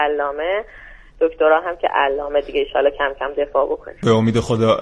علامه، دکترا هم که علامه دیگه، ان شاءالله کم کم دفاع بکنیم به امید خدا.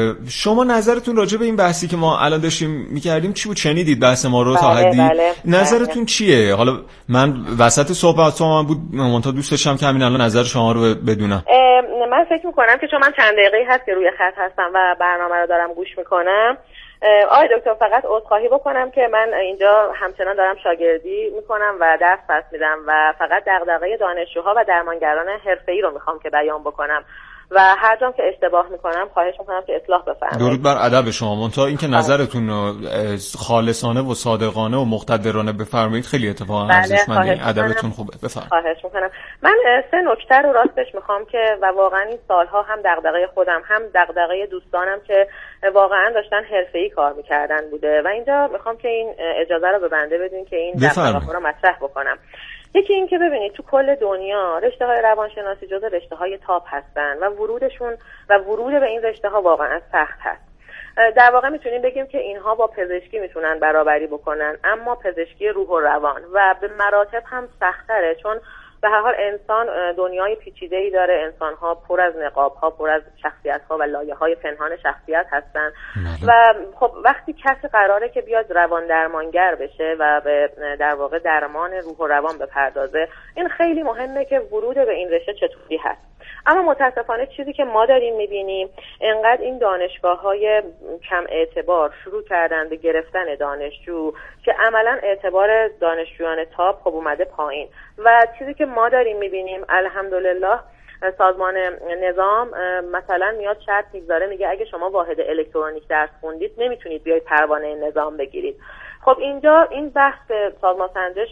شما نظرتون راجع به این بحثی که ما الان داشتیم می‌کردیم چی بود؟ شنیدید بحث ما رو تا حدی؟ نظرتون چیه؟ حالا من وسط صحبت من بود، منتها دوست داشتم که همین الان نظر شما رو بدونم. من فکر می‌کنم که چون من چند دقیقه‌ای هست که روی خط هستم و برنامه رو دارم گوش می‌کنم، آقای دکتر فقط عذرخواهی بکنم که من اینجا همچنان دارم شاگردی میکنم و درس پس میدم و فقط دغدغه دانشجوها و درمانگران حرفه‌ای رو میخوام که بیان بکنم و هر جام که اشتباه میکنم خواهش میکنم که اصلاح بفرمایید. درود بر ادب شما. منتها اینکه نظرتون رو خالصانه و صادقانه و مقتدرانه بفرمایید خیلی اتفاقا ارزشمنده. ادبتون خوبه. بفرمایید. خواهش میکنم. من 3 نکته رو راستش میخوام که و واقعا این سالها هم دغدغه خودم هم دغدغه دوستانم که واقعا داشتن حرفه‌ای کار میکردن بوده و اینجا میخوام که این اجازه رو به بنده بدین که این دغدغه رو مطرح بکنم. یکی این که ببینید تو کل دنیا رشته‌های روانشناسی جزو رشته‌های تاپ هستن و ورودشون و ورود به این رشته‌ها واقعا سخت هست. در واقع میتونیم بگیم که اینها با پزشکی میتونن برابری بکنن، اما پزشکی روح و روان و به مراتب هم سخت‌تره، چون به هر حال انسان دنیای پیچیده‌ای داره، انسان‌ها پر از نقاب‌ها، پر از شخصیت‌ها و لایه‌های پنهان شخصیت هستن و خب وقتی کسی قراره که بیاد روان درمانگر بشه و به در واقع درمان روح و روان بپردازه، این خیلی مهمه که ورود به این رشته چطوری هست. اما متاسفانه چیزی که ما داریم می‌بینیم انقدر این دانشگاه‌های کم اعتبار شروع کردن به گرفتن دانشجو که عملاً اعتبار دانشجویان تاپ خب اومده پایین و چیزی که ما داریم می‌بینیم الحمدلله سازمان نظام مثلا میاد شرط میگذاره، میگه اگه شما واحد الکترونیک درس خوندید نمیتونید بیاید پروانه نظام بگیرید. خب اینجا این بحث سازمان سنجش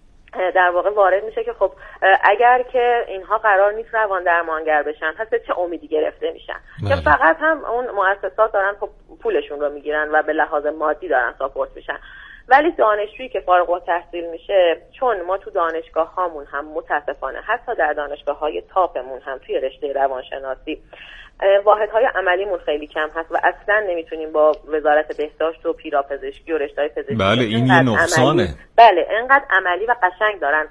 در واقع وارد میشه که خب اگر که اینها قرار نیست روان درمانگر بشن پس چه امیدی گرفته میشن که فقط هم اون مؤسسات دارن خب پولشون رو میگیرن و به لحاظ مادی دارن ساپورت میشن. ولی دانشجویی که فارغ التحصیل میشه، چون ما تو دانشگاه هامون هم متاسفانه حتی در دانشگاه های تاپمون هم توی رشته روانشناسی واحدهای عملیمون خیلی کم هست و اصلا نمیتونیم با وزارت بهداشت و پیراپزشکی و رشته‌های پزشکی بله این یه نقصانه. بله انقدر عملی و قشنگ دارن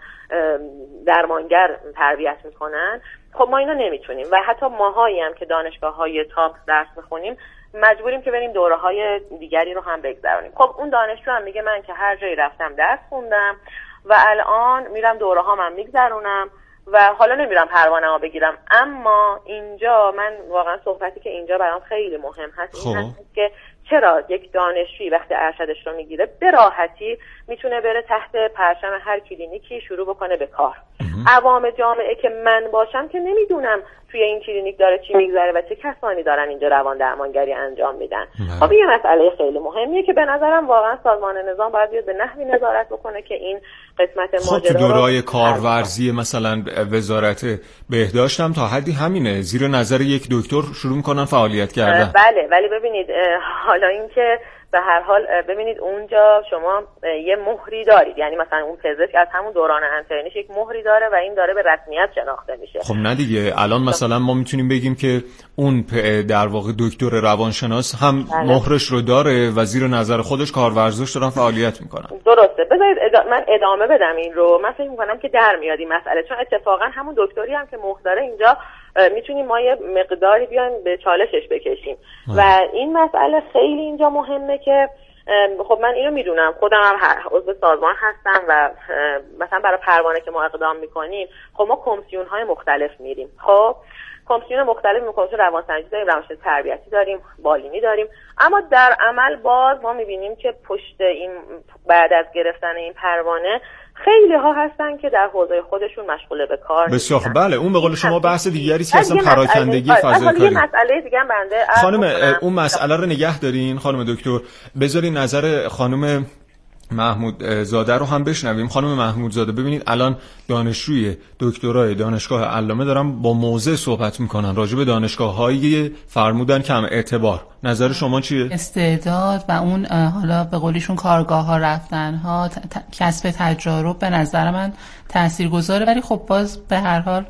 درمانگر تربیت میکنن. خب ما اینا نمیتونیم و حتی ماهایی هم که دانشگاه‌های تاپ درس میخونیم مجبوریم که بریم دوره‌های دیگری رو هم بگذرونیم. خب اون دانشجو هم میگه من که هر جایی رفتم درس خوندم و الان میرم دوره‌هام هم میگذرونم و حالا نمیرم پروانه‌مو بگیرم. اما اینجا من واقعا صحبتی که اینجا برام خیلی مهم هست این هست که چرا یک دانشجویی وقتی ارشدش رو میگیره به راحتی میتونه بره تحت پرچم هر کلینیکی شروع بکنه به کار. عوام جامعه که من باشم که نمیدونم توی این کلینیک داره چی میگذره و چه کسانی دارن اینجا روان درمانگری انجام میدن. خب یه مسئله خیلی مهمیه که به نظرم واقعا سازمان نظام باید بیاد به نحوی نظارت بکنه که این قسمت ماجرا تو دوره‌های کارورزی مثلا وزارت بهداشت هم تا حدی همینه، زیر نظر یک دکتر شروع میکنن فعالیت کردن. بله ولی ببینید حالا اینکه به هر حال ببینید اونجا شما یه مهری دارید، یعنی مثلا اون پزشک از همون دوران انترنیش یک مهری داره و این داره به رسمیت شناخته میشه. خب نه دیگه الان مثلا ما میتونیم بگیم که اون در واقع دکتر روانشناس هم مهرش رو داره و زیر نظر خودش کارورزش دارن فعالیت میکنن. درسته. بذارید من ادامه بدم این رو. من فکر میکنم که در میاد این مسئله، چون اتفاقا همون دکتری هم که مهر داره اینجا میتونیم ما یه مقداری بیایم به چالشش بکشیم و این مسئله خیلی اینجا مهمه که خب من اینو میدونم، خودم هم عضو سازمان هستم و مثلا برای پروانه که ما اقدام میکنیم خب ما کمیسیون های مختلف میریم. خب کمیسیون مختلف کمیسیون روانسنجی داریم، روانشناسی تربیتی داریم، بالینی داریم، اما در عمل باز ما میبینیم که پشت این بعد از گرفتن این پروانه خیلی ها هستن که در حوزه خودشون مشغول به کار بسیار خب. بله اون به قول شما بحث دیگری است که اصلا پراکندگی فضای کاری. یه مسئله دیگه هم بنده خانم اون مسئله رو نگه دارین خانم دکتر، بذارین نظر خانم محمود زاده رو هم بشنویم. خانم محمود زاده ببینید الان دانشجوی دکترای دانشگاه علامه دارن با موضع صحبت میکنن راجع به دانشگاه‌های فرمودن کم اعتبار. نظر شما چیه؟ استعداد و اون حالا به قولیشون کارگاه‌ها رفتن‌ها کسب تجارب به نظر من تاثیرگذاره، ولی خب باز به هر حال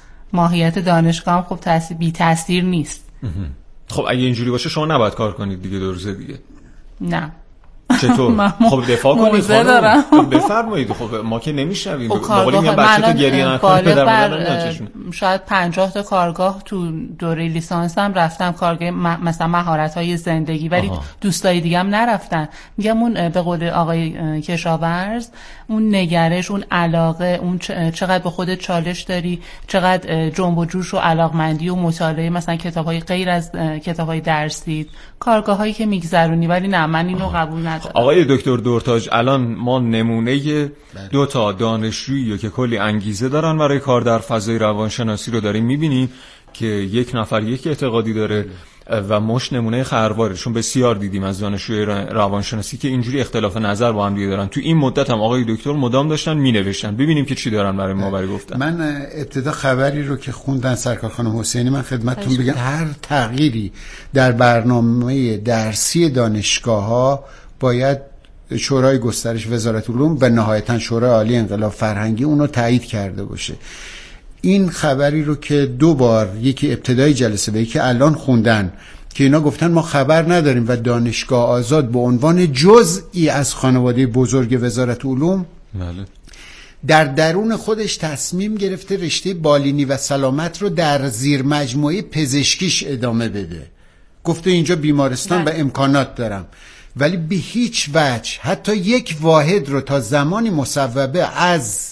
ماهیت دانشگاه هم خب بی تاثیر نیست. خب اگه اینجوری باشه شما نباید کار کنید دیگه 2 روز دیگه. نه چطور؟ خب دفاع کنید خانم. بفرمایید. خب ما که نمیشنویم. به قول میگم بچه تو گریه نکنه پدر مادر نمیاد. شاید 50 تا کارگاه تو دوره لیسانسم رفتم، کارگاه مثلا مهارت‌های زندگی، ولی دوستای دیگه هم نرفتن. میگم اون به قول آقای کشاورز اون نگرش، اون علاقه، اون چقدر به خودت چالش داری، چقدر جنب و جوش و علاقمندی و مطالعه مثلا کتاب‌های غیر از کتاب‌های درسی، کارگاه‌هایی که میگذرونی. ولی نه، من اینو قبول ندارم. آقای دکتر دورتاج، الان ما نمونه 2 تا دانشجویی که کلی انگیزه دارن برای کار در فضای روانشناسی رو داریم می‌بینیم که یک نفر یک اعتقادی داره و مش نمونه خرواره، چون بسیار دیدیم از دانشجوی روانشناسی که اینجوری اختلاف نظر با هم دیگه دارن. تو این مدت هم آقای دکتر مدام داشتن مینوشتن. ببینیم که چی دارن برای ما گفتن. من ابتدا خبری رو که خوندن سرکار خانم حسینی، من خدمتتون بگم هر تغییری در برنامه درسی دانشگاه‌ها باید شورای گسترش وزارت علوم و نهایتاً شورای عالی انقلاب فرهنگی اونو تایید کرده باشه. این خبری رو که 2 بار، یکی ابتدای جلسه و یکی الان خوندن که اینا گفتن ما خبر نداریم و دانشگاه آزاد به عنوان جزئی از خانواده بزرگ وزارت علوم در درون خودش تصمیم گرفته رشته بالینی و سلامت رو در زیر مجموعه پزشکیش ادامه بده. گفته اینجا بیمارستان و امکانات دارم، ولی به هیچ وجه حتی یک واحد رو تا زمانی مصوبه از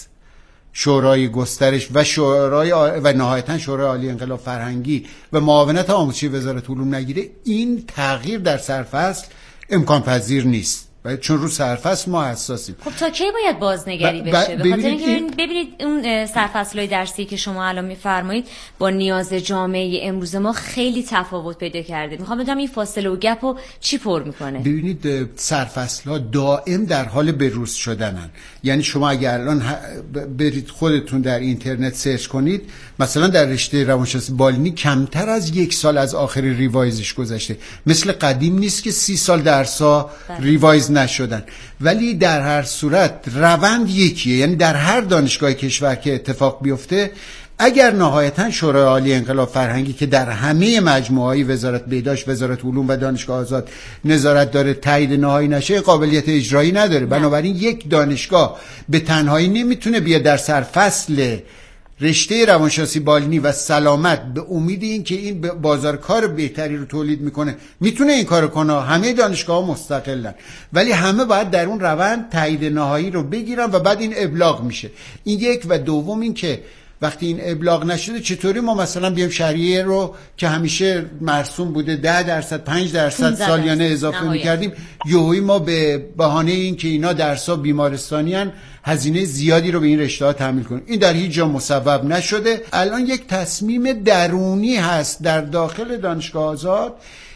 شورای گسترش و شورای و نهایتاً شورای عالی انقلاب فرهنگی و معاونت آموزشی وزارت علوم نگیره، این تغییر در سرفصل امکان پذیر نیست. چون رو سرفصل ما حساسیم. خب تا کی باید بازنگری بشه؟ به خاطر اینکه ببینید اون سرفصل‌های درسی که شما الان می‌فرمایید با نیاز جامعه امروز ما خیلی تفاوت پیدا کرده. میخوام بدونم این فاصله و گپو چی پر میکنه؟ ببینید سرفصل‌ها دائم در حال بروز شدنن. یعنی شما اگر الان برید خودتون در اینترنت سرچ کنید، مثلا در رشته روانشناسی بالینی کمتر از 1 سال از آخر ریوایزش گذشته. مثل قدیم نیست که 30 سال درس‌ها ریوایز نشدن، ولی در هر صورت روند یکیه. یعنی در هر دانشگاه کشور که اتفاق بیفته، اگر نهایتاً شورای عالی انقلاب فرهنگی که در همه مجموعه‌های وزارت بهداشت، وزارت علوم و دانشگاه آزاد نظارت داره، تایید نهایی نشه، قابلیت اجرایی نداره. بنابراین یک دانشگاه به تنهایی نمیتونه بیاد در سرفصل رشته روانشناسی بالینی و سلامت به امید این که این بازار کار بهتری رو تولید میکنه میتونه این کارو کنه. همه دانشگاه‌ها مستقلن، ولی همه باید در اون روند تایید نهایی رو بگیرن و بعد این ابلاغ میشه. این یک. و دوم این که وقتی این ابلاغ نشده چطوری ما مثلا بیام شهریه رو که همیشه مرسوم بوده 10% 5% سالیانه اضافه میکردیم، یهویی ما به بهانه این که اینا درسا بیمارستانیان هزینه زیادی رو به این رشته ها تحمیل کنیم. این در هیچ جا مصوب نشده. الان یک تصمیم درونی هست در داخل دانشگاه آزاد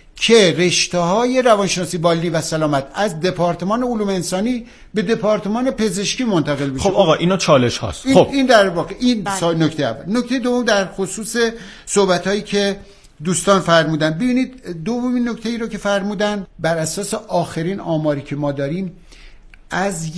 که رشته‌های روانشناسی بالینی و سلامت از دپارتمان علوم انسانی به دپارتمان پزشکی منتقل بشه. خب آقا اینا چالش هست. این در واقع این نکته اول. نکته دوم در خصوص صحبت‌هایی که دوستان فرمودن، ببینید دومین نکته‌ای رو که فرمودن، بر اساس آخرین آماری که ما داریم از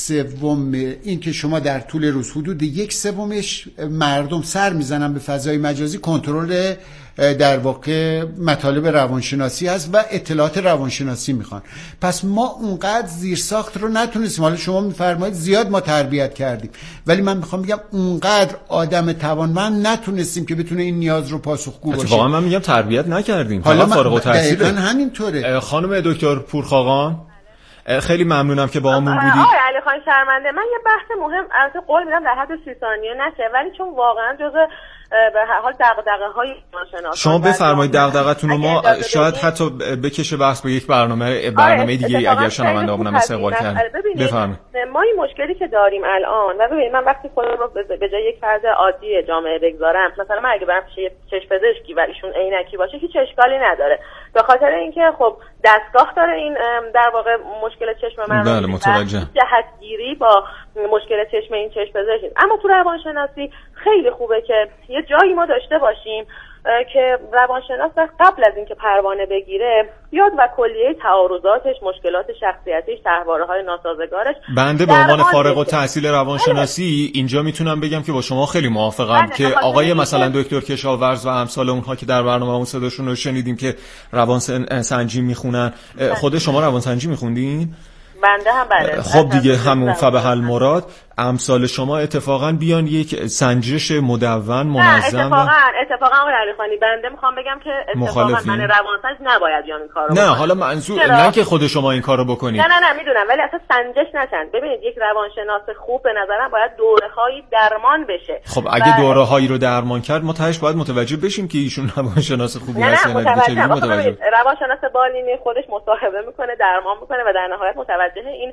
1/3 این که شما در طول روز حدود 1/3 مردم سر میزنن به فضای مجازی کنترل در واقع مطالب روانشناسی هست و اطلاعات روانشناسی میخوان. پس ما اونقدر زیرساخت رو نتونستیم، حالا شما میفرمایید زیاد ما تربیت کردیم، ولی من میخوام بگم اونقدر آدم توانمند نتونستیم که بتونه این نیاز رو پاسخگو باشه. واقعا من میگم تربیت نکردیم. حالا فارغ التحصیل همینطوره. خانم دکتر پورخاقان، خیلی ممنونم که با همون بودید. آقای علی خان شرمنده، من یه بحث مهم البته قول میدم در حد 30 ثانیه نشه، ولی چون واقعا جزء به هر حال دغدغه‌های روانشناسان شما بفرمایید دغدغتون رو. ما شاید حتی بکشه بحث به یک برنامه دیگه اگر شنونده‌مون استقبال کردن. بفرمایید. ما این مشکلی که داریم الان، و ببینید من وقتی خودم رو به جای یک فرد عادی جامعه بگذارم، مثلا من اگه برم پیش چشم پزشکی و ایشون عینکی باشه هیچ اشکالی نداره، به خاطر اینکه خب دستگاه داره این در واقع مشکل چشم من بله متوجه جهتگیری با مشکل چشم این چشم پزشکی. اما تو روانشناسی خیلی خوبه که یه جایی ما داشته باشیم که روانشناس قبل از اینکه پروانه بگیره بیاد و کلیه تعارضاتش، مشکلات شخصیتیش، طرحواره‌های ناسازگارش. بنده به عنوان فارغ التحصیل روانشناسی اینجا میتونم بگم که با شما خیلی موافقم که آقای مثلا دکتر کشاورز و امثال اونها که در برنامه‌مون صداشون رو شنیدیم که روانسنجی میخونن. خود شما روانسنجی میخوندین؟ بنده هم بله. خب دیگه همون فبه المراد امثال شما اتفاقا بیان یک سنجش مدون منظم. اتفاقا آقای علیخانی بنده میخوام بگم که اتفاقا من روانسنج نباید بیان این کارو بکنم. نه حالا منظور نه که خود شما این کارو بکنید. نه میدونم، ولی اصلا سنجش نشن. ببینید یک روانشناس خوب به نظرم باید دوره‌هایی درمان بشه. خب اگه دوره‌هایی رو درمان کرد ما تهش باید متوجه بشیم که ایشون روانشناس خوبی هست یا نه. متوجه. روانشناس بالینی خودش مصاحبه میکنه، درمان میکنه و در نهایت متوجه این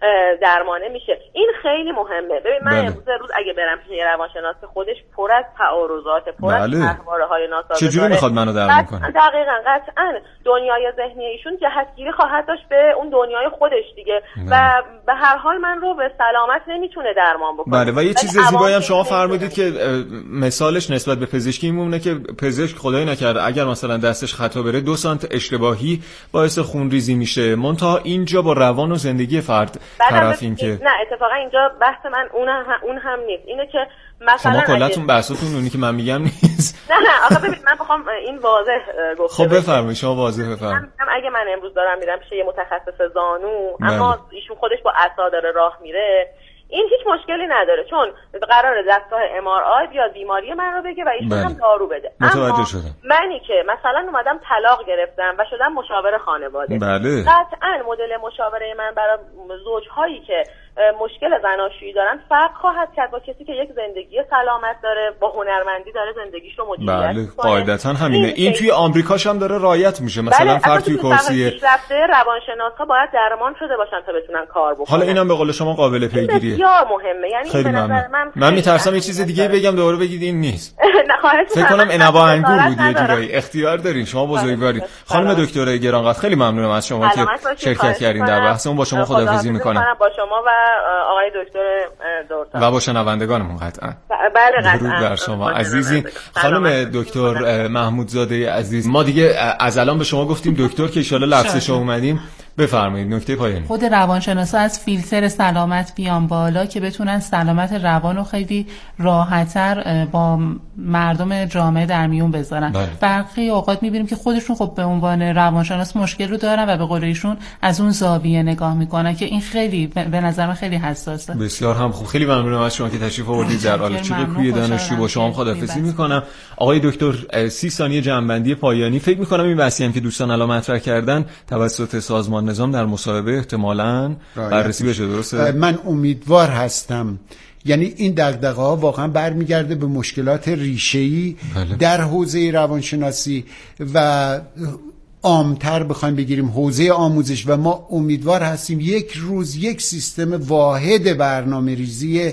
درمانه میشه. این خیلی مهمه. ببین من امروز اگه برم پیش روانشناس خودش پر از تعارضات، پر از احوالهای ناسازگار، چجوری میخواد منو درمان کنه؟ دقیقاً قطعاً دنیای ذهنی ایشون جهتگیری خواهد داشت به اون دنیای خودش دیگه و به هر حال من رو به سلامت نمیتونه درمان بکنه. بله و یه چیز زیبایی هم شما فرمودید که مثالش نسبت به پزشکی میمونه که پزشک خدای نکرده اگر مثلا دستش خطا بره 2 سانت اشتباهی باعث خونریزی میشه. منتها اینجا با روان و زندگی فرد طرفیم که نه اتفاقا اینجا بحث من اون هم نیست. اینه که مثلا شما کلاتون بحثتون اونی که من میگم نیست. نه آخه ببینید من بخوام این واضح گفته خب بفرمایید شما واضح بفرمایید. اگه من امروز دارم میرم پیش یه متخصص زانو اما ایشون خودش با عصا داره راه میره، این هیچ مشکلی نداره چون قراره دستگاه MRI بیاد بیماری من رو بگه و ایشون هم دارو بده. متوجه شدم. منی که مثلا اومدم طلاق گرفتم و شدم مشاور خانواده، بله قطعاً مدل مشاوره من برای زوجهایی که مشکل زناشویی دارن فرق خواهد کرد با کسی که یک زندگی سلامت داره، با هنرمندی داره زندگیش رو مدیریت بله قاعدتاً همینه. این توی آمریکاش هم داره رعایت میشه. مثلا فرد توی کرسی رفته روانشناسا باید درمان شده باشن تا بتونن کار بکنن. حالا اینم به قول شما قابل پیگیریه. بسیار مهمه. یعنی خیلی من میترسم یه چیز دیگه بگم دوباره بگید این نیست. نه خواهش فکر کنم انبا انگور بود یه جورایی. اختیار دارین شما، بزرگوارید. خانم دکتر گرانقدر خیلی ممنونم از شما که شرکت کردین در بحثمون. با شما خداحافظی میکنم. با شما و آقای دکتر دورتان و با شنوندگانمون قطعا. بله قطعا. درود بر شما عزیزین. خانم دکتر محمودزاده عزیز، ما دیگه از الان به شما گفتیم دکتر که ان شاء الله لفظش اومدیم. بفرمایید نکته پایانی. خود روانشناسا از فیلتر سلامت بیان بالا که بتونن سلامت روان رو خیلی راحت‌تر با مردم جامعه در میون بذارن. برخی اوقات می‌بینیم که خودشون خب به عنوان روانشناس مشکل رو دارن و به قول ایشون از اون زاویه نگاه میکنن که این خیلی به نظر من خیلی حساسه. بسیار هم خوب. خیلی ممنونم از شما که تشریف آوردید در آلوچه کوی دانشجو. با شما خداحافظی می‌کنم. آقای دکتر 30 ثانیه جنبندی پایانی. فکر می‌کنم این بحثی هم که دوستان الان مطرح کردن توسط سازمان نظام در مصاحبه احتمالاً بررسی بشه. درسته؟ من امیدوار هستم. یعنی این دغدغه‌ها واقعا برمیگرده به مشکلات ریشه‌ای در حوزه روانشناسی و عامتر بخوایم بگیریم حوزه آموزش و ما امیدوار هستیم یک روز یک سیستم واحد برنامه‌ریزی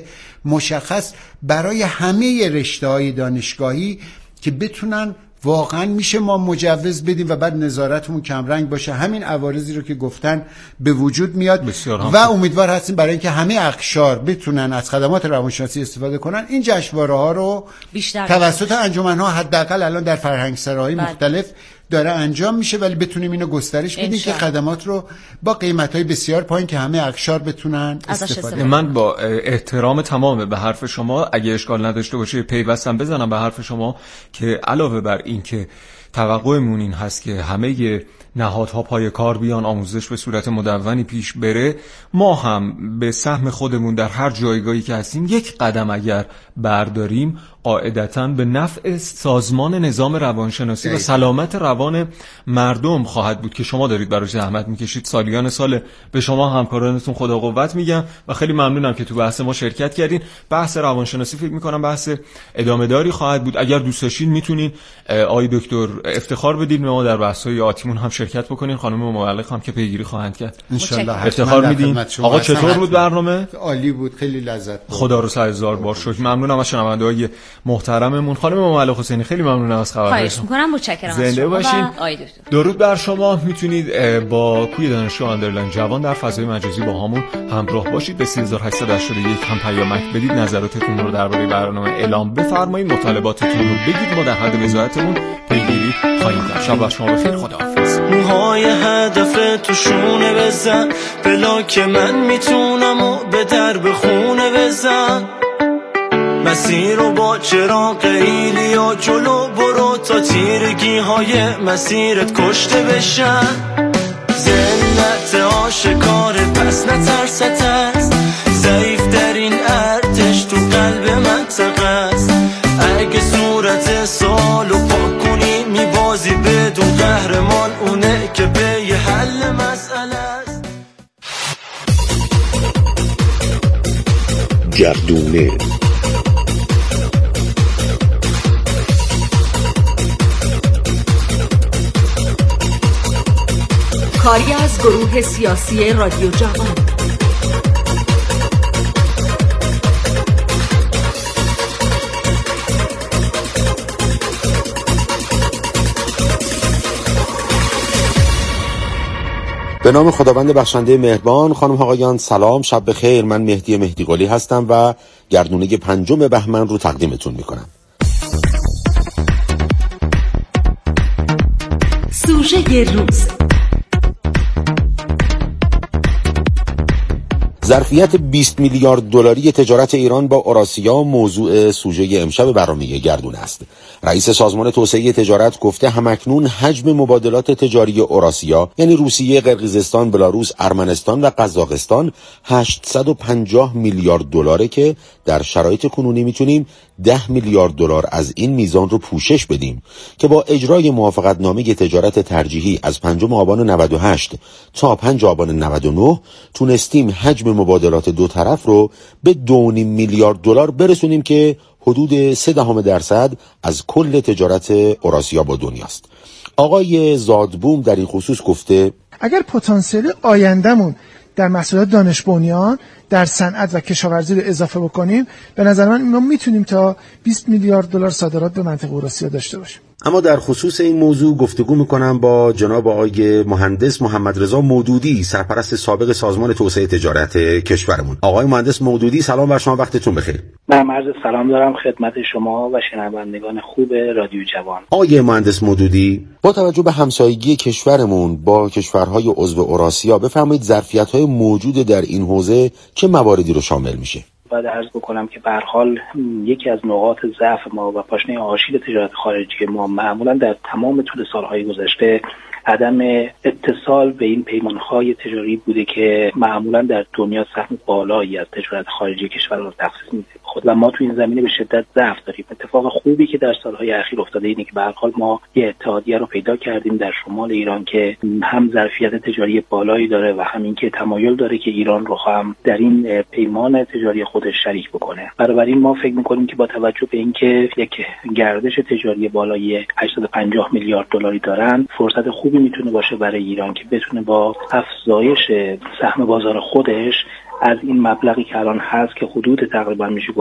مشخص برای همه رشته‌های دانشگاهی که بتونن واقعا میشه ما مجوز بدیم و بعد نظارتمون کمرنگ باشه. همین عوارضی رو که گفتن به وجود میاد و امیدوار هستیم برای اینکه همه اقشار بتونن از خدمات روانشناسی استفاده کنن. این جشنواره ها رو توسط انجمن‌ها حداقل الان در فرهنگسراهای مختلف داره انجام میشه، ولی بتونیم اینو گسترش بدیم که خدمات رو با قیمت‌های بسیار پایین که همه اقشار بتونن استفاده. من با احترام تمام به حرف شما، اگه اشکال نداشته باشه پیوستم بزنم به حرف شما که علاوه بر این که توقعمون این هست که همه نهادها پای کار بیان، آموزش به صورت مدونی پیش بره، ما هم به سهم خودمون در هر جایگاهی که هستیم یک قدم اگر برداریم قاعدتاً به نفع سازمان نظام روانشناسی و سلامت روان مردم خواهد بود که شما دارید براش زحمت میکشید. سالیان سال به شما همکارانتون خدا قوت میگم و خیلی ممنونم که تو بحث ما شرکت کردین. بحث روانشناسی فکر میکنم بحث ادامه داری خواهد بود. اگر دوست داشتین میتونین آقای دکتر افتخار بدید ما در بحث‌های آتیمون هم شرکت بکنین. خانم مبلغ هم که پیگیری خواهند کرد ان شاء الله. افتخار میدین. آقا چطور بود برنامه؟ عالی بود، خیلی لذت برد. خدا رو 100,000 بار شکر. ممنونم از شنونده‌های محترممون. خانم مبلغ حسینی خیلی ممنونم از خبرتون. خواهش می‌کنم. متشکرم از زنده باشین. درود بر شما. میتونید با کوی دانشجو آندرلاین جوان در فضای مجازی با همون همراه باشید. به 3881 هم پیامک بدید، نظراتتون رو درباره برنامه اعلام بفرمایید، مطالباتتون رو بگید. ما در حد وزارتمون پیگیری خواهیم کرد. شب بر شما بخیر. خداحافظ. موهای هدف تو شونه بزن، بلا که من میتونم و به درب خونه بزن. مسیر رو با چراغ ایلیا جلو برو تا تیرگی های مسیرت کشته بشن. ذلت آشکاره پس نترس ضعیف در این ارتش تو قلب منطقه است. اگه صورت سالو پاک کنی میبازی بدون قهرمان اونه که به یه حل مسئله است. گردونه کاری از گروه سیاسی رادیو جوان. به نام خداوند بخشنده مهربان. خانم آقایان سلام، شب بخیر. من مهدی قلی هستم و گردونه 5 بهمن رو تقدیمتون میکنم. سوژه روز: ظرفیت 20 میلیارد دلاری تجارت ایران با اوراسیا موضوع سوژه امشب برنامه گردونه است. رئیس سازمان توسعه تجارت گفته همکنون حجم مبادلات تجاری اوراسیا یعنی روسیه، قرقیزستان، بلاروس، ارمنستان و قزاقستان 850 میلیارد دلاره که در شرایط کنونی میتونیم 10 میلیارد دلار از این میزان رو پوشش بدیم که با اجرای موافقتنامه تجارت ترجیحی از 5 آبان 98 تا 5 آبان 99 تونستیم حجم مبادلات دو طرف رو به 2.5 میلیارد دلار برسونیم که حدود 0.3% از کل تجارت اوراسیا با دنیاست. آقای زادبوم در این خصوص گفته اگر پتانسیل آیندهمون در محصولات دانش بنیان، در صنعت و کشاورزی رو اضافه بکنیم، به نظر من ما میتونیم تا 20 میلیارد دلار صادرات به منطقه اوراسیا داشته باشیم. اما در خصوص این موضوع گفتگو میکنم با جناب آقای مهندس محمد رضا مودودی، سرپرست سابق سازمان توسعه تجارت کشورمون. آقای مهندس مودودی سلام بر شما، وقتتون بخیر. من عرض سلام دارم خدمت شما و شنوندگان خوب رادیو جوان. آقای مهندس مودودی، با توجه به همسایگی کشورمون با کشورهای عضو اوراسیا بفرمایید ظرفیت‌های موجود در این حوزه چه مواردی رو شامل میشه؟ باید عرض بکنم که به هر حال یکی از نقاط ضعف ما و پاشنه آشیل تجارت خارجی ما معمولا در تمام طول سالهای گذشته عدم اتصال به این پیمانهای تجاری بوده که معمولا در دنیا سهم بالایی از تجارت خارجی کشور را تخصیص میده خود و ما تو این زمینه به شدت ضعف داریم. اتفاق خوبی که در سالهای اخیر افتاده اینه که به هر حال ما یه اتحادیه رو پیدا کردیم در شمال ایران که هم ظرفیت تجاری بالایی داره و همین که تمایل داره که ایران رو هم در این پیمان تجاری خودش شریک بکنه. بنابراین ما فکر می‌کنیم که با توجه به اینکه یک گردش تجاری بالای 850 میلیارد دلاری دارن، فرصت خوبی میتونه باشه برای ایران که بتونه با افزایش سهم بازار خودش از این مبلغی که الان هست که حدود تقریبا میشه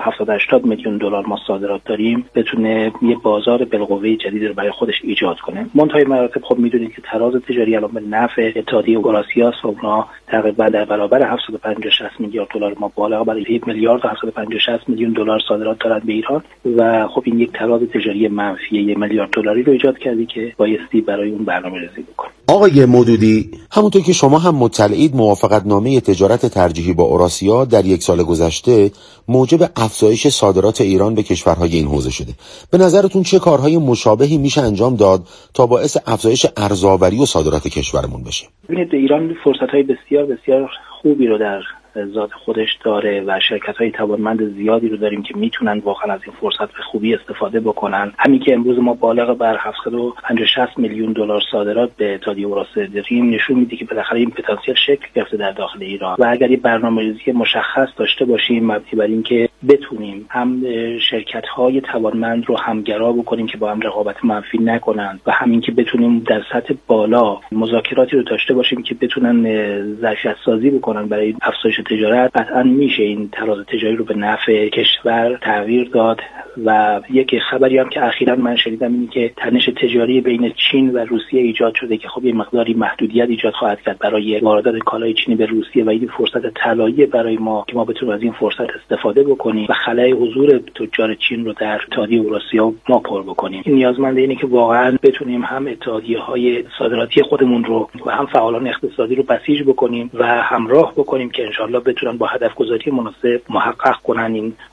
780 میلیون دلار ما صادرات داریم، بتونه یه بازار بالقوه جدید رو برای خودش ایجاد کنه. منتهای مراتب خب میدونید که تراز تجاری الان به نفع اتحادیه اوراسیا است و اونا تقریبا در برابر 750-60 میلیارد دلار ما بالا برای 1 میلیارد و 750-60 میلیون دلار صادرات دارن به ایران و خب این یک تراز تجاری منفی 1 میلیارد دلاری رو ایجاد کردی که بایستی برای اون برنامه‌ریزی بکنه. آقای مودودی، همونطور که شما هم مطلعید موافقتنامه تجارت ترجیحی با اوراسیا در 1 سال گذشته موجب افزایش صادرات ایران به کشورهای این حوزه شده. به نظرتون چه کارهای مشابهی میشه انجام داد تا باعث افزایش ارزآوری و صادرات کشورمون بشه؟ ببینید ایران فرصت‌های بسیار بسیار خوبی رو در ذات خودش داره و شرکت‌های توانمند زیادی رو داریم که میتونن واقعا از این فرصت به خوبی استفاده بکنن. همین که امروز ما بالغ بر 750-60 میلیون دلار صادرات به اتحادیه اوراسیا داریم نشون میده که بالاخره این پتانسیل شکل گرفته در داخل ایران و اگر یه برنامه‌ریزی مشخص داشته باشیم مبنی بر اینکه بتونیم هم شرکت‌های توانمند رو همگرا بکنیم که با هم رقابت منفی نکنن و همین که بتونیم در سطح بالا مذاکراتی رو داشته باشیم که بتونن ظرفیت سازی بکنن برای افزایش تجارت، قطعا میشه این تراز تجاری رو به نفع کشور تغییر داد. و یک خبری هم که اخیراً من شنیدم اینه که تنش تجاری بین چین و روسیه ایجاد شده که خب یه مقداری محدودیت ایجاد خواهد کرد برای واردات کالای چینی به روسیه و این فرصت طلایی برای ما که ما بتونیم از این فرصت استفاده بکنیم و خلای حضور تجار چین رو در اتحادیه اوراسیا ما پر بکنیم. این نیازمند اینه که واقعاً بتونیم هم اتحادیه‌های صادراتی خودمون رو و هم فعالان اقتصادی رو بسیج بکنیم و همراه بکنیم که انشالله بتونن با هدف گذاری مناسب محقق کنن این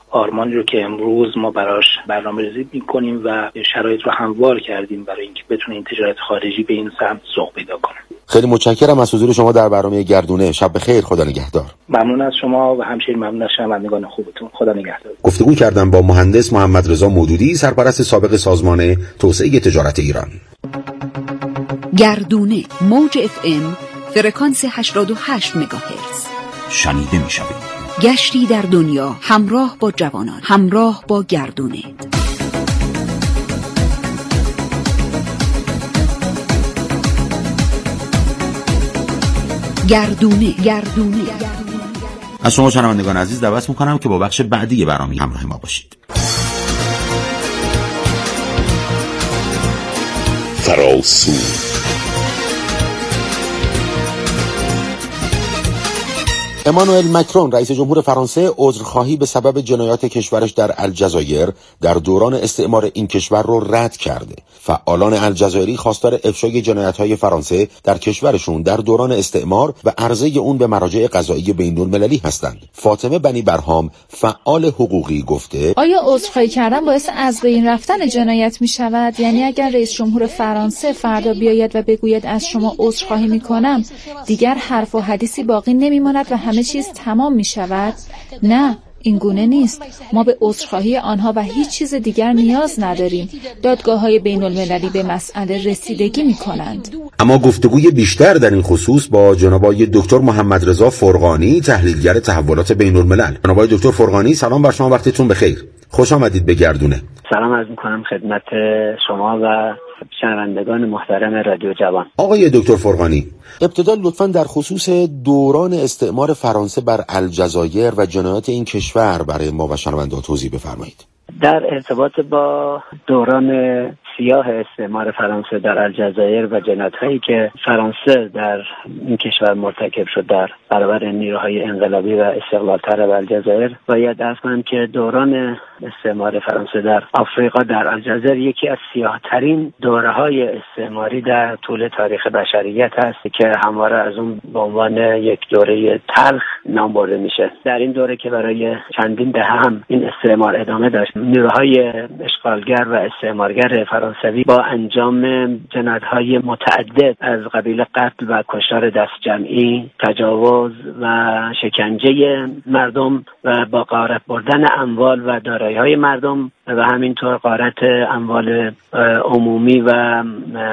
آرمانی رو که امروز ما براش برنامه‌ریزی می‌کنیم و شرایط رو هموار کردیم برای اینکه بتونه این تجارت خارجی به این سمت سوق پیدا کنه. خیلی متشکرم از حضور شما در برنامه گردونه. شب بخیر، خدا نگهدار. ممنون از شما و همچنین ممنون از شنوندگان خوبتون. خدا نگهدار. گفتگو کردم با مهندس محمد رضا مودودی، سرپرست سابق سازمان توسعه تجارت ایران. گردونه موج FM فرکانس 88 مگاهرتز شنیده می‌شوید. گشتی در دنیا همراه با جوانان، همراه با گردونه. گردونه. از شما شنوندگان عزیز دعوت میکنم که با بخش بعدی برنامه همراه ما باشید. فراسو امانوئل مکرون رئیس جمهور فرانسه عذرخواهی به سبب جنایات کشورش در الجزایر در دوران استعمار این کشور رو رد کرده. فعالان الجزایری خواستار افشای جنایت‌های فرانسه در کشورشون در دوران استعمار و عرضه اون به مراجع قضایی بین‌المللی هستند. فاطمه بنی برهام فعال حقوقی گفته آیا عذرخواهی کردن باعث از بین رفتن جنایت می‌شود؟ یعنی اگر رئیس جمهور فرانسه فردا بیاید و بگوید از شما عذرخواهی می‌کنم، دیگر حرف و حدیثی باقی نمی‌ماند و همه چیز تمام می شود؟ نه، این گونه نیست. ما به عذرخواهی آنها و هیچ چیز دیگر نیاز نداریم. دادگاه‌های بین‌المللی به مسئله رسیدگی می کنند. اما گفتگوی بیشتر در این خصوص با جناب آقای دکتر محمد رضا فرغانی، تحلیلگر تحولات بین‌الملل. جناب آقای دکتر فرغانی، سلام بر شما، وقتتون بخیر. خوش آمدید به گردونه. سلام عرض می‌کنم خدمت شما و شنوندگان محترم رادیو جوان. آقای دکتر فرغانی، ابتدا لطفاً در خصوص دوران استعمار فرانسه بر الجزایر و جنایات این کشور برای ما و شنوندگان توضیح بفرمایید. در ارتباط با دوران سیاه استعمار فرانسه در الجزایر و جنایت‌هایی که فرانسه در این کشور مرتکب شد در برابر نیروهای انقلابی و استقلال طلب الجزایر، باید عرض کنم که دوران استعمار فرانسه در آفریقا در الجزایر یکی از سیاه‌ترین دوره‌های استعماری در طول تاریخ بشریت است که همواره از اون به عنوان یک دوره تلخ نام برده میشه. در این دوره که برای چندین دهه هم این استعمار ادامه داشت، نیروهای اشغالگر و استعمارگر فرانسوی با انجام جنایت‌های متعدد از قبیل قتل و کشتار دست جمعی، تجاوز و شکنجه مردم و با غارت بردن اموال و دارایی‌های مردم و همینطور غارت اموال عمومی و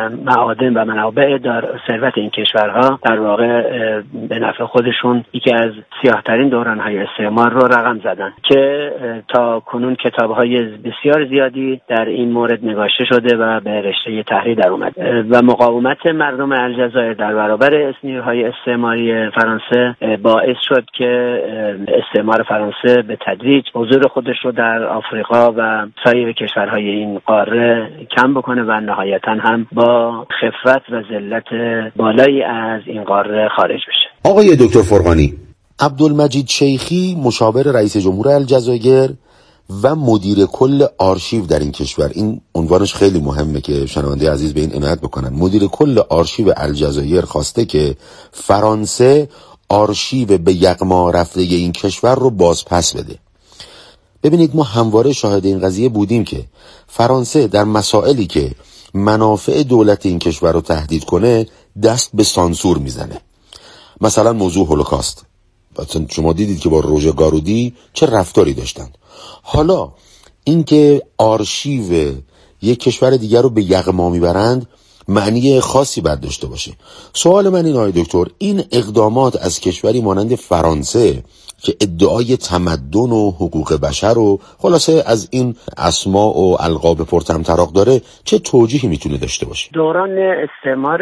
معادن و منابع ثروت این کشورها، در واقع به نفع خودشون یکی از سیاه‌ترین دوران‌های استعمار رو رقم زدن که تا کنون کتاب‌های بسیار زیادی در این مورد نگاشته شده و به رشته تحریر در اومد و مقاومت مردم الجزایر در برابر نیروهای استعماری فرانسه باعث شد که استعمار فرانسه به تدریج حضور خودش رو در آفریقا و سایر کشورهای این قاره کم بکنه و نهایتاً هم با خفت و ذلت بالایی از این قاره خارج بشه. آقای دکتر فرغانی، عبدالمجید شیخی مشاور رئیس جمهور الجزایر و مدیر کل آرشیو در این کشور، این عنوانش خیلی مهمه که شنونده عزیز به این عنایت بکنن، مدیر کل آرشیو الجزایر خواسته که فرانسه آرشیو به یغما رفته این کشور رو باز پس بده. ببینید، ما همواره شاهد این قضیه بودیم که فرانسه در مسائلی که منافع دولت این کشور رو تهدید کنه دست به سانسور میزنه. مثلا موضوع هولوکاست، شما دیدید که با روژه گارودی چه رفتاری داشتند. حالا اینکه آرشیو یک کشور دیگر رو به یغما میبرند معنی خاصی باید داشته باشه. سوال من این آقای دکتر، این اقدامات از کشوری مانند فرانسه که ادعای تمدن و حقوق بشر و خلاصه از این اسما و القاب پرطمطراق داره، چه توجیهی میتونه داشته باشه؟ دوران استعمار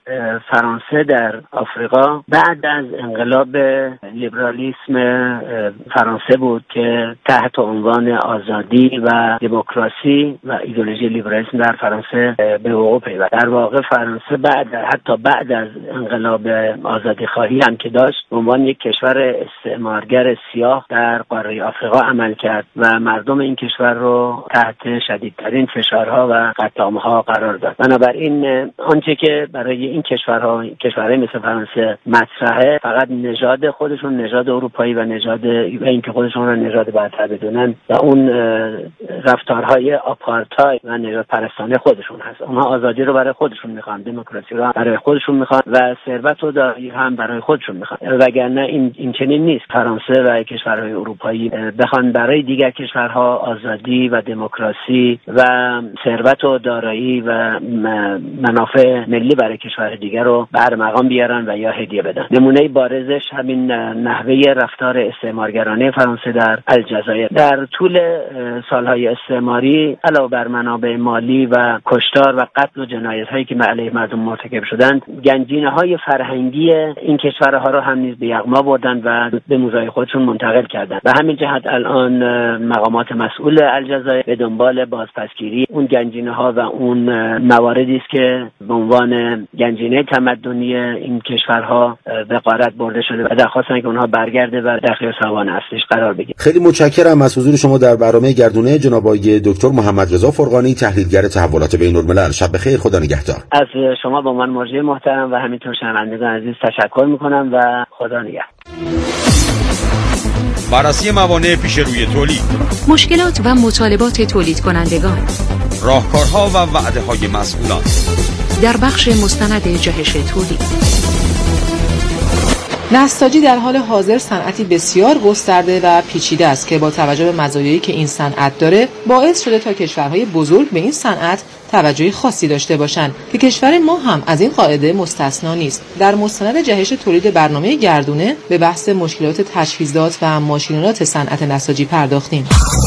فرانسه در آفریقا بعد از انقلاب لیبرالیسم فرانسه بود که تحت عنوان آزادی و دموکراسی و ایدئولوژی لیبرالیسم در فرانسه به وقوع پیوست. در واقع فرانسه حتی بعد از انقلاب آزادی خواهی هم که داشت به عنوان یک کشور استعمارگر سیاه در قاره آفریقا عمل کرد و مردم این کشور رو تحت شدیدترین فشارها و قطعامها قرار داد. بنابراین آنچه که برای این کشورهای مثل فرانسه مطرحه فقط نژاد خودشون، نژاد اروپایی و اینکه خودشون رو نژاد برتر بدونن و اون رفتارهای آپارتاید و نژاد پرستانه خودشون هست. اونها آزادی رو برای خودشون میخوان، دموکراسی رو برای خودشون میخوان و ثروت و دارایی هم برای خودشون میخوان. وگرنه این چنین نیست. فرانسه و کشورهای اروپایی بخوان برای دیگر کشورها آزادی و دموکراسی و ثروت و دارایی و منافع ملی برای کشور دیگر رو بر مقام بیارن و یا هدیه بدن. نمونه بارزش همین نحوه رفتار استعمارگرانه فرانسه در الجزایر. در طول سالهای استعماری علاوه بر منابع مالی و کشتار و قتل و جنایت‌هایی که علیه مردم مرتکب شدند، گنجینه‌های فرهنگی این کشورها رو هم نیز به یغما بردند و به موزه‌های خودشون منتقل کردند. و همین جهت الان مقامات مسئول الجزایر به دنبال بازپسگیری اون گنجینه‌ها و اون مواردی است که به عنوان گنجینه تمدنی این کشورها به غارت برده شده و درخواستن که اونها برگرده و در خیابان اصلیش قرار بگیره. خیلی متشکرم از حضور شما در برنامه گردونه جناب آقای دکتر محمد رضا فرغانی، تحلیلگر تحولات بین‌الملل. شب بخیر، خدا نگهدار. از شما به عنوان مجری محترم و همینطور شنوندگان عزیز تشکر می‌کنم و خدا نگهدار. بررسی موانع پیش روی تولید، مشکلات و مطالبات تولید کنندگان، راهکارها و وعده‌های مسئولان در بخش مستند جهش تولید. نساجی در حال حاضر صنعتی بسیار گسترده و پیچیده است که با توجه به مزایایی که این صنعت داره باعث شده تا کشورهای بزرگ به این صنعت توجه خاصی داشته باشند که کشور ما هم از این قاعده مستثنا نیست. در مستند جهش تولید برنامه گردونه به بحث مشکلات تجهیزات و ماشینالات صنعت نساجی پرداختیم.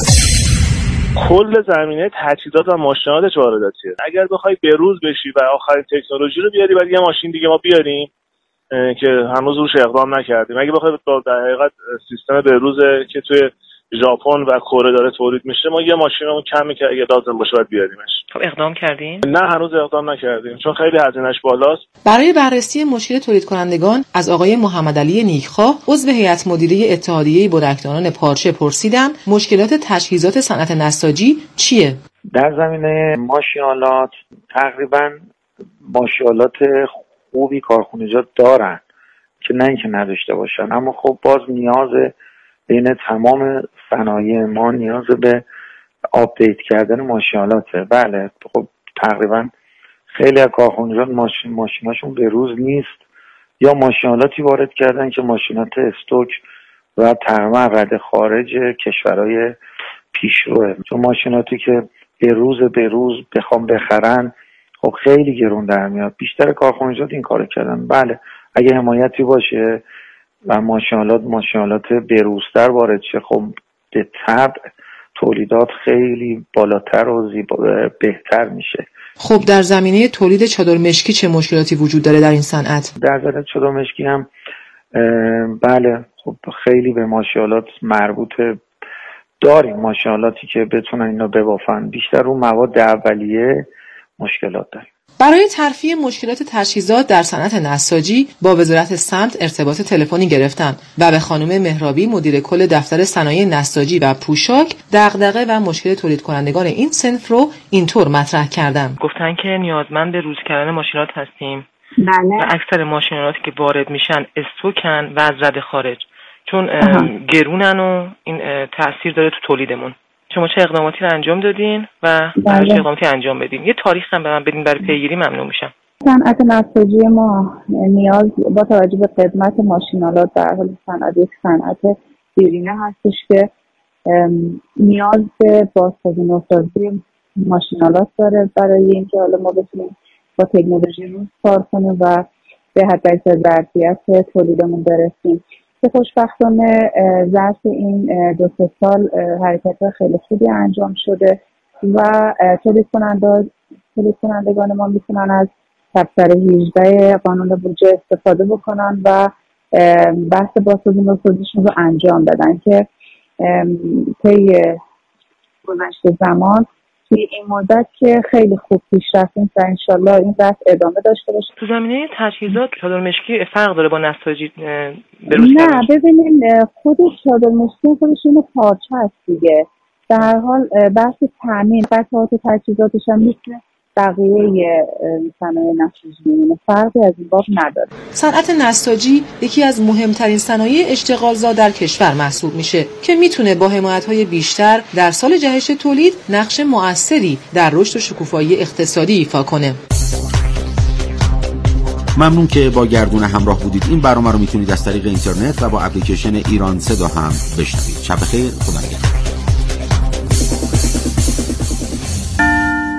کل زمینه تجهیزات و ماشینالات وارداتیه. اگر بخوای بروز بشی و آخرین تکنولوژی رو بیاری بعد یه ماشین دیگه ما بیاریم که هنوز روش اقدام نکردیم. اگه بخوای در حقیقت سیستم بروز که توی ژاپن و کره داره تولید میشه، ما یه ماشینمون کمی که اگه لازم باشه باید بیاریمش. خب اقدام کردین؟ نه هنوز اقدام نکردیم چون خیلی هزینه‌اش بالاست. برای بررسی مشکل تولید کنندگان از آقای محمدعلی نیکخواه عضو هیئت مدیره اتحادیه برکداران پارچه پرسیدم مشکلات تجهیزات صنعت نساجی چیه؟ در زمینه ماشینالات تقریبا ماشینالات خوبی کارخونجات دارن که نه اینکه نداشته باشن، اما خب باز نیاز بین تمام صنایع ما نیاز به آپدیت کردن ماشینالاته. بله خب تقریبا خیلی از کارخونجات ماشیناشون به روز نیست یا ماشینالاتی وارد کردن که ماشینات استوک و تقریبا رد خارج کشورهای پیشروه، چون ماشیناتی که به روز بخوام بخرن خب خیلی گرون در میاد. بیشتر کارخانجات این کارو کردن. بله اگه حمایتی باشه و ماشینالات بروزتر وارد شه خب به طبع تولیدات خیلی بالاتر و بهتر میشه. خب در زمینه تولید چادر مشکی چه مشکلاتی وجود داره در این صنعت؟ در زمینه چادر مشکی هم بله خب خیلی به ماشینالات مربوطه. داریم ماشینالاتی که بتونن اینا ببافن، بیشتر اون مواد اولیه مشکلات داریم. برای ترفیع مشکلات تجهیزات در صنعت نساجی با وزارت سمت ارتباط تلفنی گرفتم و به خانم مهرابی مدیر کل دفتر صنایع نساجی و پوشاک دغدغه و مشکل تولید کنندگان این صنف رو اینطور مطرح کردم. گفتن که نیازمند به روز کردن ماشینات هستیم. بله. و اکثر ماشیناتی که وارد میشن استوکن و از رد خارج، چون گرونن و این تأثیر داره تو تولیدمون. شما چه اقداماتی رو انجام دادین و چه اقداماتی انجام بدین؟ یه تاریخ هم به من بدین برای پیگیری ممنون میشم. صنعت نساجی ما نیاز با توجه به خدمت ماشینالات در حال صنعت یک صنعت دیرینه هستش که نیاز به بازسازی نوسازی ماشینالات داره برای اینکه حالا ما بتونیم با تکنولوژی روز کار کنیم و به حداکثر ظرفیت تولیدمون برسیم. که خوشبختانه ظرف این 2-3 سال حرکت خیلی خوبی انجام شده و تولید کنندگان ما میتونن از دفتر 18 قانون بودجه استفاده بکنن و بحث بازسازی نوسازیشون رو انجام بدن که طی گذشته زمان توی این مدت که خیلی خوب پیش رفتیم و انشالله این بحث ادامه داشته باشه. تو زمینه تجهیزات چادر مشکی فرق داره با نساجی؟ نه ببینین خود چادر مشکی خودش اینو پارچه هست دیگه. در هر حال بحث تامین قطعات و تجهیزاتش هم مثل بقیه صنایع نساجی فرقی از این باب نداره. صنعت نساجی یکی از مهمترین صنایع اشتغالزا در کشور محسوب میشه که میتونه با حمایت‌های بیشتر در سال جهش تولید نقش مؤثری در رشد و شکوفایی اقتصادی ایفا کنه. ممنون که با گردون همراه بودید. این برنامه رو میتونید از طریق اینترنت و با اپلیکیشن ایران صدا هم بشنوید. شب بخیر، خدا نگهدار.